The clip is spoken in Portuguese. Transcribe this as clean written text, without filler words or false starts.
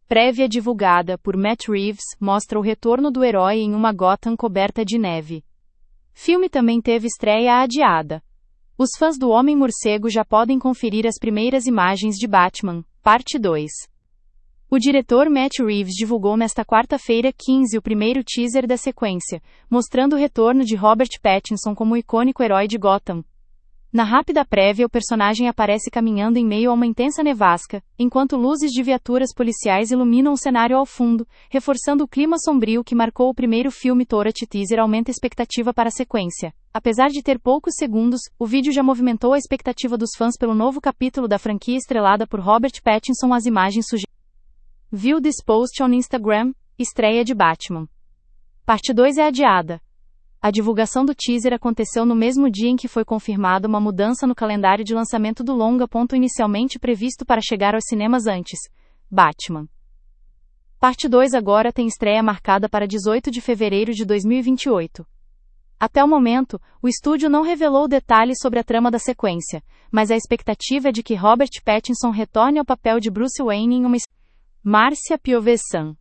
Prévia divulgada por Matt Reeves mostra o retorno do herói em uma Gotham coberta de neve. Filme também teve estreia adiada. Os fãs do Homem-Morcego já podem conferir as primeiras imagens de Batman, Parte 2. O diretor Matt Reeves divulgou nesta quarta-feira 15 o primeiro teaser da sequência, mostrando o retorno de Robert Pattinson como o icônico herói de Gotham. Na rápida prévia, o personagem aparece caminhando em meio a uma intensa nevasca, enquanto luzes de viaturas policiais iluminam o cenário ao fundo, reforçando o clima sombrio que marcou o primeiro filme. Torat teaser aumenta a expectativa para a sequência. Apesar de ter poucos segundos, o vídeo já movimentou a expectativa dos fãs pelo novo capítulo da franquia estrelada por Robert Pattinson. As imagens sugerem. View this post on Instagram, estreia de Batman. Parte 2 é adiada. A divulgação do teaser aconteceu no mesmo dia em que foi confirmada uma mudança no calendário de lançamento do longa. Inicialmente previsto para chegar aos cinemas antes. Batman. Parte 2 agora tem estreia marcada para 18 de fevereiro de 2028. Até o momento, o estúdio não revelou detalhes sobre a trama da sequência, mas a expectativa é de que Robert Pattinson retorne ao papel de Bruce Wayne em uma... Márcia Piovesan.